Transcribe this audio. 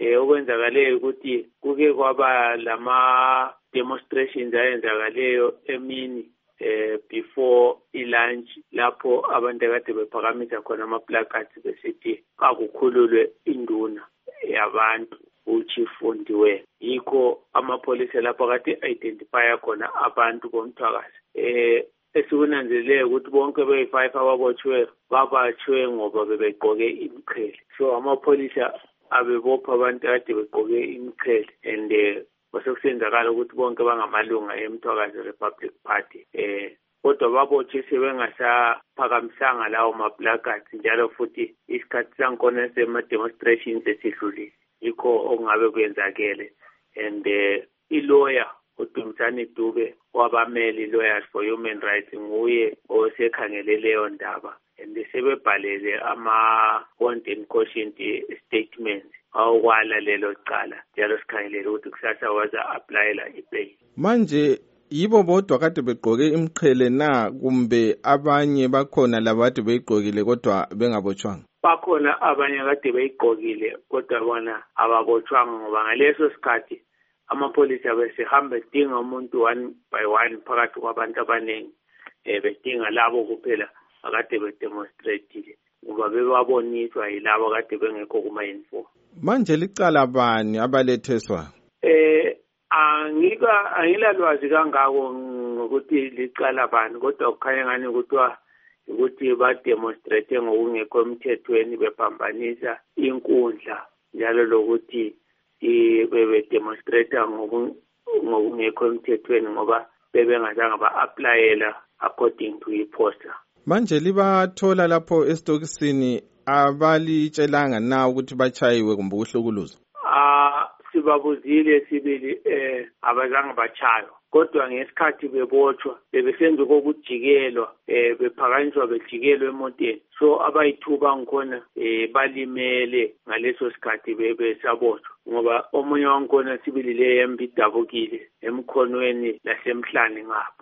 okwenzakaleyo ukuthi kuke kwaba lama demonstrations ayenzakaleyo emini before lunch lapho abantu akade bephakamisa khona ama-placards besithi akukhululwe induna yabantu uChief Fondiwe. Yikho amapholisa lapho kade identifya khona abantu bomthwakazi. Esikunanzelele ukuthi bonke beyi-5 ababotshwe babotshwe ngoba bebegqoke imiqhele. So amapholisa abebopha abantu kade begqoke imiqhele and kwasekusenzakala ukuthi bonke bangamalunga eMthwakazi Republic Party. Kodwa babotshwe sebengasaphakamisanga lawo ma-placards njalo futhi isikhathi sankhona sema-demonstrations esidlulile. Yikho okungabe kwenzakele and i-lawyer uDumisani Dube wabameli Lawyers for Human Rights nguye osekhangele leyo ndaba and sebebhalele ama-content caution statements awukwala lelo cala njalo sikhangelele ukuthi kusasa waza-aplayela i-bail. Manje yibo bodwa kade begqoke imiqhele na kumbe abanye bakhona labade beyigqokile kodwa bengabotshwanga? Bakhona abanye kade beyigqokile kodwa bona ababotshwanga ngoba ngaleso sikhathi amapholisa besehamba edinga umuntu one by one phakathi kwabantu abaningi bedinga labo kuphela akade bedemonstratile ngoba bebaboniswa yilabo kade bengekho kuma-uniform. Manje licala bani abaletheswa? Angilalwazi kangako ngokuthi licala bani kodwa kukhanya ngani ukuthi bademonstrate ngokungekho emthethweni bephambanisa inkundla njalo lokuthi bedemonstrate ngokungekho emthethweni ngoba bebengazange ba-aplayela according to i-poster. Manje libathola lapho esitokisini abalitshelanga na ukuthi bachayiwe kumbe ukuhlukuluzwa? Sibabuzile sibili abazange bachaywa kodwa ngesikhathi bebotshwa bebesenza kokujikelwa bephakanyiswa bejikelwe emoteni so abayithuba ngikhona balimele ngaleso sikhathi besabotshwa ngoba omunye wangikhona sibili le yembi idabukile emkhonweni lasemhlane ngapha.